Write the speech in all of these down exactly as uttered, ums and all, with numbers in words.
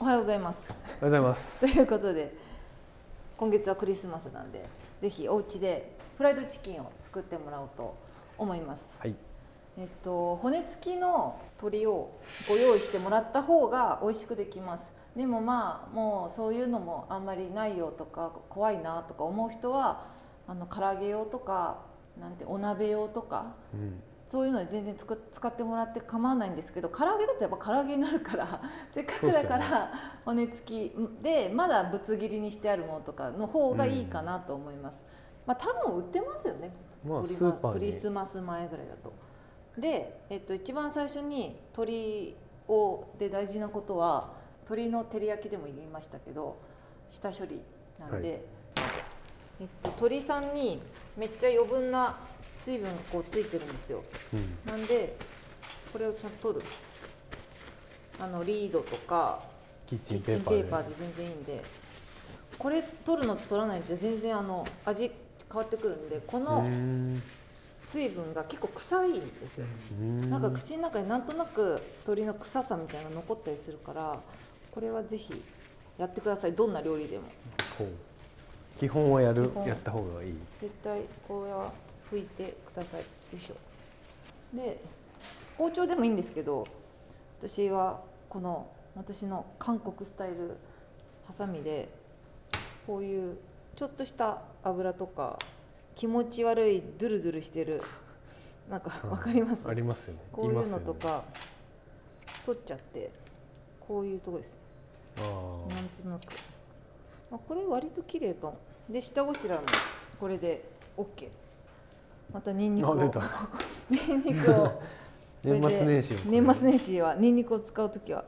おはようございます。 おはようございます。 ということで今月はクリスマスなんで、ぜひお家でフライドチキンを作ってもらおうと思います。 はい。 えっと骨付きの鶏をご用意してもらった方が美味しくできます。でもまあもうそういうのもあんまりないよとか怖いなとか思う人はあの唐揚げ用とかなんてお鍋用とか、うん、そういうので全然つく使ってもらって構わないんですけど、唐揚げだとやっぱ唐揚げになるからせっかくだから骨付きでまだぶつ切りにしてあるものとかの方がいいかなと思います。うん、まあ多分売ってますよね。 まあ、スーパーにクリスマス前ぐらいだと。で、えっと、一番最初に鶏をで大事なことは鶏の照り焼きでも言いましたけど下処理なんで、はい、えっと、鶏さんにめっちゃ余分な水分がこうついてるんですよ。うん、なんでこれをちゃんと取るあのリードとかキッチンペーパーで全然いいんで、これ取るのと取らないと全然あの味変わってくるんで、この水分が結構臭いんですよ。なんか口の中になんとなく鶏の臭さみたいなの残ったりするから、これはぜひやってください。どんな料理でも基本はやるやった方がいい。 絶対これは拭いてください。よいしょ。で包丁でもいいんですけど、私はこの私の韓国スタイルハサミでこういうちょっとした油とか気持ち悪いドゥルドゥルしてるなんか分かります？ ありますよね。 こういうのとか取っちゃって、こういうとこです。あなんとなく、まあ、これ割と綺麗かも。で下ごしらえもこれで OK。 またニンニクをニンニクを年末年始年末年始はニンニクを使うときは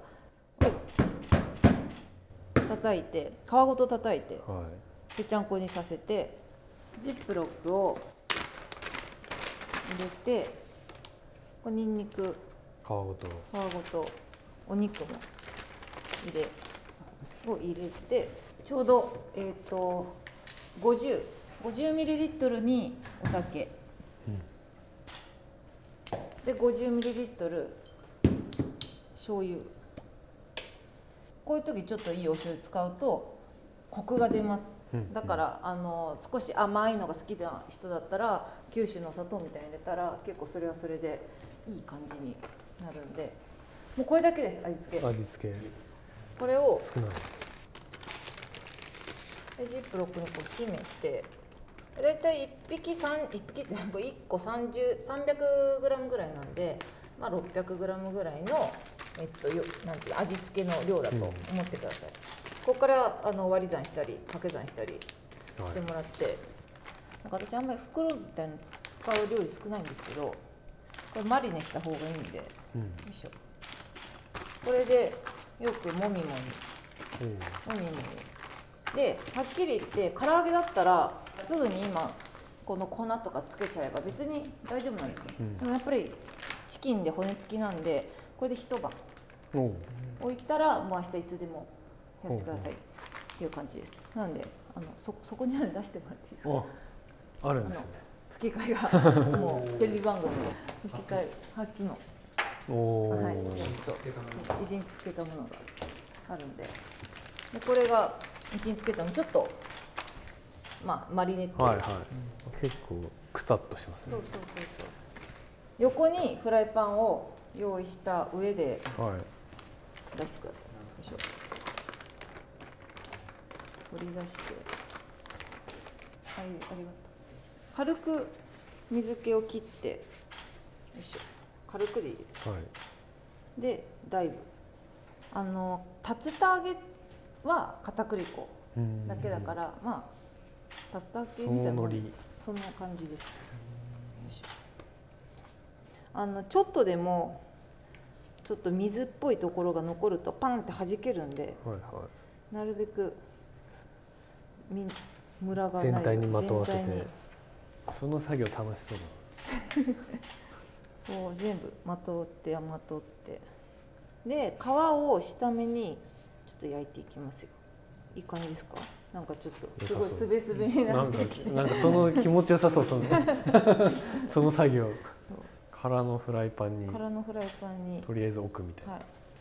叩いて皮ごと叩いて、はい、ぺちゃんこにさせてジップロックを入れて、これニンニク皮ごと皮ごとお肉も入れを入れて、ちょうどえっとごじゅう、ごじゅうミリリットルにお酒、うん、で ごじゅうミリリットル 醤油。こういう時ちょっといいお醤油使うとコクが出ます。だからあの少し甘いのが好きな人だったら九州の砂糖みたいに入れたら結構それはそれでいい感じになるんで、もうこれだけです。味付け味付けこれを少ないでジップロックにこう閉めて、だいたいいっぴきさんいっぴきっていっこさんじゅう、さんびゃくグラムぐらいなんで、まあ、ろっぴゃくグラムぐらいの、えっと、よなんていう味付けの量だと思ってください。うん、ここからあの割り算したり掛け算したりしてもらって、はい、なんか私あんまり袋みたいなの使う料理少ないんですけど、これマリネした方がいいんで、うん、よいしょ。これでよくもみもみ、うん、もみもみで、はっきり言って唐揚げだったらすぐに今この粉とかつけちゃえば別に大丈夫なんですよ。うん、でもやっぱりチキンで骨付きなんで、これで一晩置いたらもう明日いつでもやってくださいっていう感じです。なんであの そ, そこにあるの出してもらっていいですか？ あるんですね。 吹き替えがもうテレビ番組で吹き替え初のお、はい、ちょっといちにちつけたものがあるんで、でこれがいちにちつけたのちょっとまあマリネット、 はいはい、結構くたっとしますね。 そうそうそうそう。横にフライパンを用意した上で出してください。よいしょ。取り出して、はい、ありがとう。軽く水気を切って、よいしょ。軽くでいいです。はい、で、だいぶあの竜田揚げは片栗粉だけだから、まあ竜田揚げみたいなものです。そんな感じです。よいしょ。あのちょっとでもちょっと水っぽいところが残るとパンって弾けるんで、はいはい、なるべくみムラがない全体にまとわせて、その作業楽しそうだこう全部まとってまとって、で皮を下目にちょっと焼いていきますよ。いい感じですか？なんかちょっとすごいすべすべになってきて、 なんかその気持ちよさそう、そのその作業。そう空のフライパンに空のフライパンにとりあえず置くみたいな、 はい、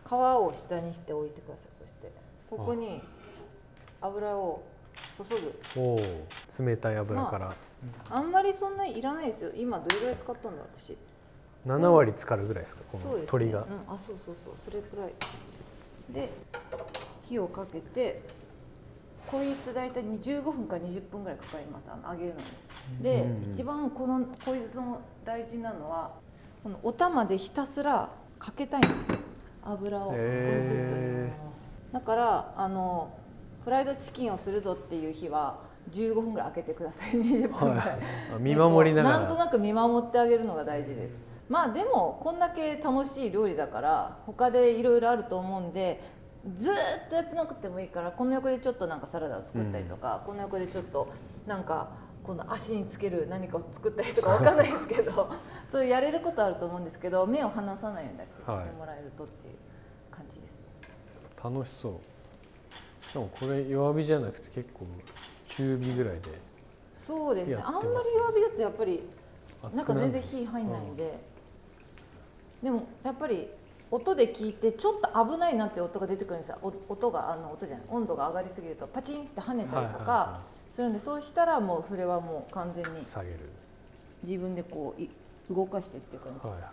皮を下にして置いてください。こうしてここに油を注ぐ。 おお、冷たい油から、 まあ、あんまりそんなにいらないですよ。今どれぐらい使ったんだ私。 なな割浸かるぐらいですか、このそうですね、 鶏が。 うん、あ、そうそうそう、それくらいで火をかけて、こいつ大体じゅうごふんからにじゅっぷんぐらいかかります、あの揚げるのに。で、 うんうん、 一番このこいつの大事なのはこのお玉でひたすらかけたいんですよ、油を少しずつ。だからあのフライドチキンをするぞっていう日はじゅうごふんぐらい開けてください。にじゅっぷんぐらい、はい、 見守りながらなんとなく見守ってあげるのが大事です。まあでもこんだけ楽しい料理だから他でいろいろあると思うんで、ずっとやってなくてもいいから、この横でちょっとなんかサラダを作ったりとか、うん、この横でちょっとなんかこの足につける何かを作ったりとかわかんないですけどそういうやれることあると思うんですけど、目を離さないようにだけしてもらえるとっていう感じですね。 はい、楽しそう。しかもこれ弱火じゃなくて結構中火ぐらいで。 そうですね、あんまり弱火だとやっぱりなんか全然火入んないんで、うん、でもやっぱり音で聞いてちょっと危ないなって音が出てくるんですよ。音があの音じゃない温度が上がりすぎるとパチンって跳ねたりとかするんで、そうしたらもうそれはもう完全に下げる、 自分でこう動かしてっていう感じ、はいはい、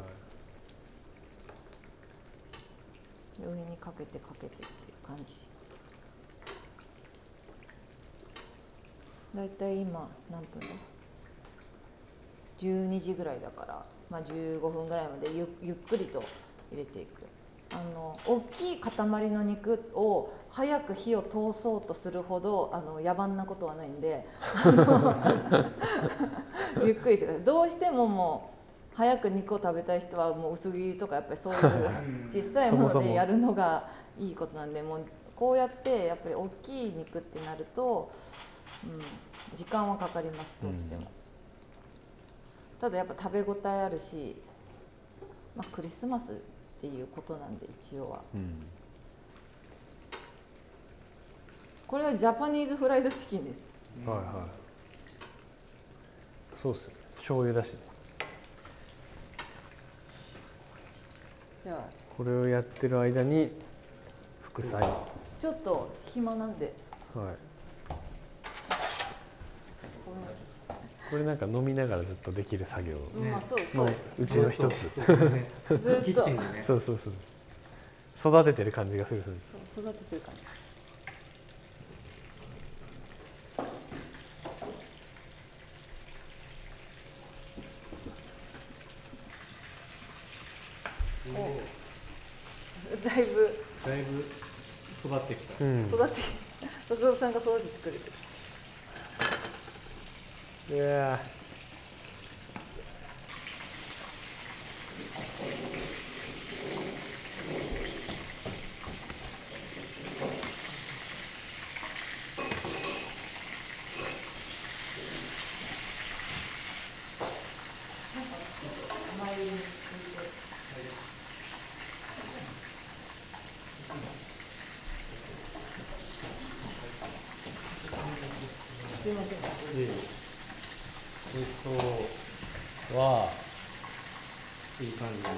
で上にかけてかけてっていう感じ。だいたい今何分だ、じゅうにじぐらいだから、まあ、じゅうごふんぐらいまで ゆ, ゆっくりと入れていく。あの大きい塊の肉を早く火を通そうとするほどあの野蛮なことはないんでゆっくりしてください。どうしてももう早く肉を食べたい人はもう薄切りとかやっぱりそういう小さいものでやるのがいいことなんで、もうこうやってやっぱり大きい肉ってなると、うん、時間はかかります、どうしても。うん、ただやっぱ食べ応えあるし、まあ、クリスマスっていうことなんで一応は、うん、これはジャパニーズフライドチキンです、 うん、はいはい、そうっすね、醤油だし、ね、 じゃあこれをやってる間に副菜、 ちょっと暇なんで、 はい、これなんか飲みながらずっとできる作業のうちの一つ。ずっとキッチンでね。そうそうそう。育ててる感じがする。 そう育ててる感じ。おだいぶだいぶ育ってきた。 うん、育ってきた。徳郎さんが育ててくれてる。 いやすいません。 美味しそう。わあ、いい感じ。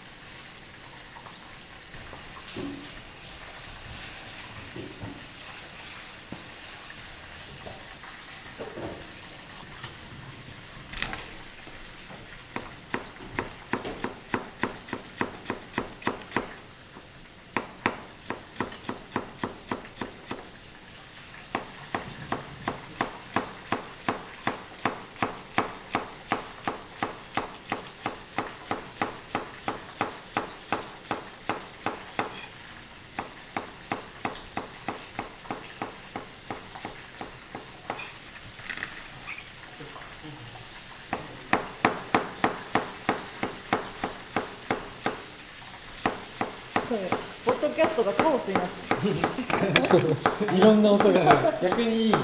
ポッドキャストがカオスになってるいろんな音が逆にいい、うん、こ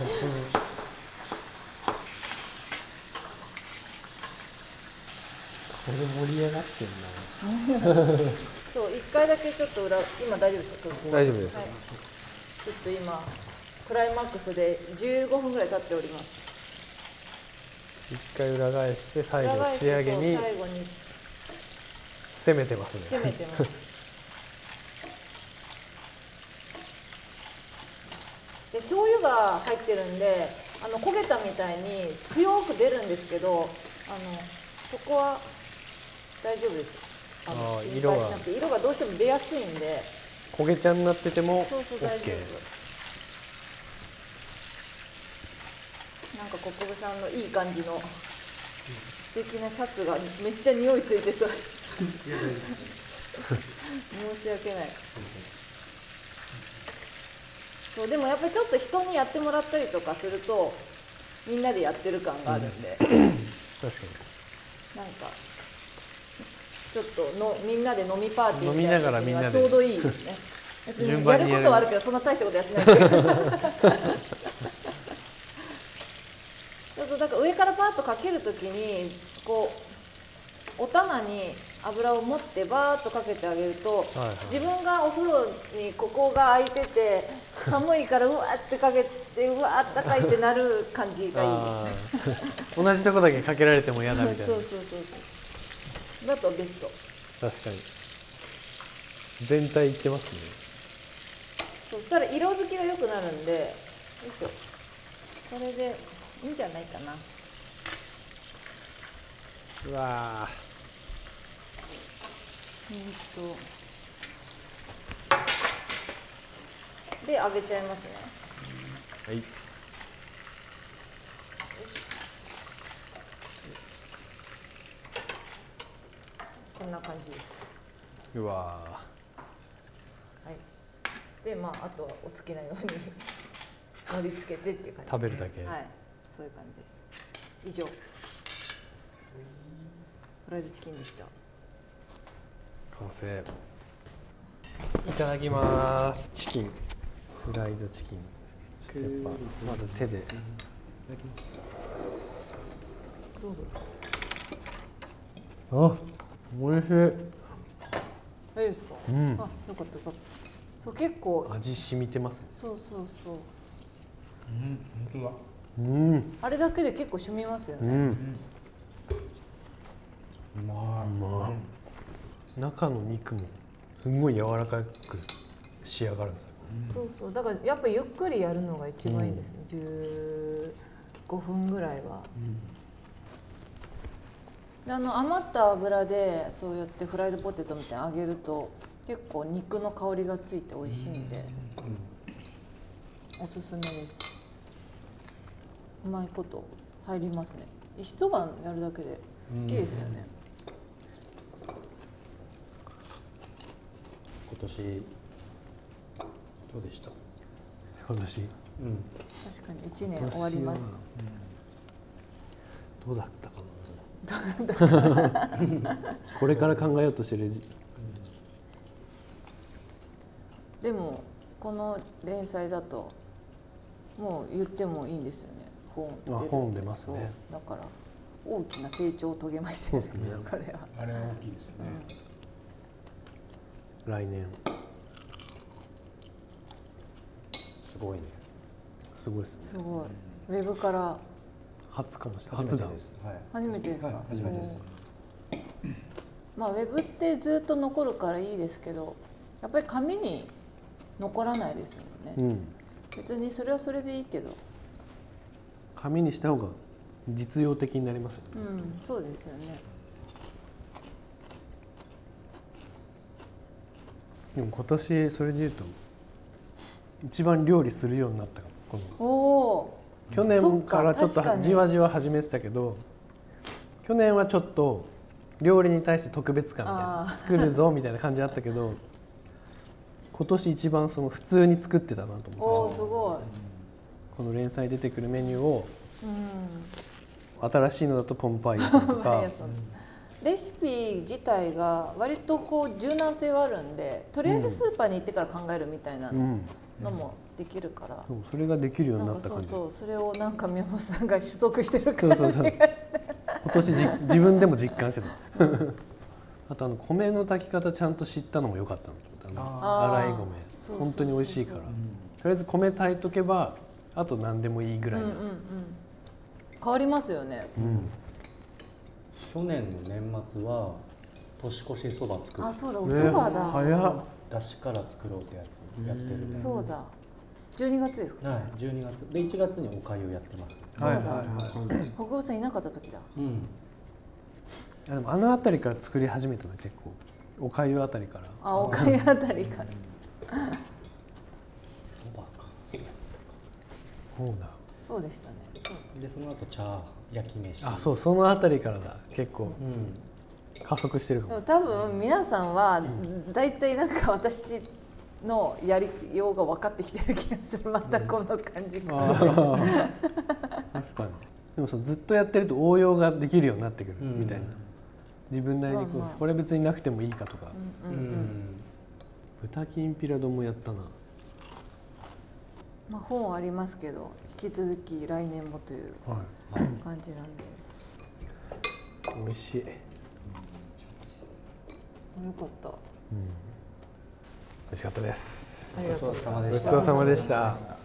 れ盛り上がってんなそう一回だけちょっと裏今大丈夫ですか？ 大丈夫です、はい、 ちょっと今クライマックスでじゅうごふんぐらい経っております。 一回裏返して最後仕上げに最後に攻めてますね。 攻めてますで醤油が入ってるんであの焦げたみたいに強く出るんですけど、あのそこは大丈夫です。あのあー心配しなくて色がどうしても出やすいんで。 焦げちゃんになってても OK。 そうそう大丈夫。なんか国分さんのいい感じの素敵なシャツがめっちゃ匂いついてそう。申し訳ない。そうでもやっぱりちょっと人にやってもらったりとかするとみんなでやってる感があるんで、 確かになんかちょっとのみんなで飲みパーティーみたいな時にはちょうどいいですね。別にやることはあるけどそんな大したことやってないけど。そうそうだから上からパーッとかけるときにこうお玉に油を持ってバーッとかけてあげると、 はいはい、 自分がお風呂にここが開いてて寒いからうわーってかけてうわーあったかいってなる感じがいいですね。 同じとこだけかけられても嫌だみたいな。 そうそうそうそうだとベスト。 確かに全体いってますね。 そしたら色づきが良くなるんで、よいしょ、これでいいんじゃないかな。 うわえー、っとで揚げちゃいますね。 はい。 こんな感じです。 うわはい。でまああとはお好きなように盛り付けてっていう感じ。 食べるだけ。 はい。そういう感じです。以上。フライドチキンでした。 完成。いただきます。チキン。フライドチキン。ちょっとやっぱまず手で。 どうぞ。 あ、おいしい。 大丈夫ですか。 うん。 あ、よかったよかった。そう結構味染みてます。 そうそうそう。 うん、本当だ。 うん。 あれだけで結構染みますよね。 うん。 うまい。 まあ、中の肉もすんごい柔らかく仕上がるんですよ。 そうそうだからやっぱゆっくりやるのが一番いいですね。じゅうごふんぐらいは。であの余った油でそうやってフライドポテトみたいに揚げると結構肉の香りがついて美味しいんで、おすすめです。うまいこと入りますね。一晩やるだけでいいですよね。 今年どうでした？ 今年。 うん。 確かに一年終わります。 どうだったかな。これから考えようとしてる。 でもこの連載だともう言ってもいいんですよね。本出る。 あ、本出ますね。 だから大きな成長を遂げましたよね。これは。 あれは大きいですよね。 うん、来年。 すごいね。 すごいですね。 すごい。ウェブから初かもしれない。初だ。 はい。 初めてですか。 はい、初めてです。 まあウェブってずっと残るからいいですけど、やっぱり紙に残らないですよね。 うん。 別にそれはそれでいいけど。 紙にした方が実用的になりますよね。 うん、そうですよね。 でも今年それでいうと一番料理するようになったかも。このおお。 去年からちょっそっか確かにとじわじわ始めてたけど、去年はちょっと料理に対して特別感みたいな、作るぞみたいな感じあったけど、今年一番その普通に作ってたなと思って。 おお、すごい。 この連載出てくるメニューを、 うん、 新しいのだとポンパイヤさんとかレシピ自体が割とこう柔軟性はあるんで、とりあえずスーパーに行ってから考えるみたいなのもできるから、 うんうん、そうそれができるようになった感じ。 そうそう、それをなんか宮本さんが取得してる感じがして、 今年じ自分でも実感してた。あとあの米の炊き方ちゃんと知ったのも良かったの。洗い米本当に美味しいから、とりあえず米炊いとけばあと何でもいいぐらいな、うんうんうん、 変わりますよね、 うん、 去年の年末は年越しそば作る。 あ、そうだ、おそばだ、 ね、早っ。 だしから作ろうってやつやってる、 そうだ。 じゅうにがつですかそれ、 はい、じゅうにがつでいちがつにおかゆやってます。 そうだ、 はいはいはい北欧さんいなかった時だ。 うんあでもあの辺りから作り始めたの結構おかゆあたりから。 あおかゆあたりからそばかそうやそうだ。 そうでしたね。そうでその後茶焼き飯。 あそうそのあたりからだ結構うん加速してるかも。 でも多分皆さんは大体なんか私のやりようが分かってきてる気がする。またこの感じか、 あー確かに。でもそうずっとやってると応用ができるようになってくるうんみたいな。自分なりにこう、 まあまあこれ別になくてもいいかとか。 うんうんうんうん豚きんぴら丼もやったな。 まあ、本ありますけど引き続き来年もというは感じなんで、 い。美味しい。 よかった。 美味しかったです。 ありがとうございます。 ごちそうさまでしたごちそうさまでした。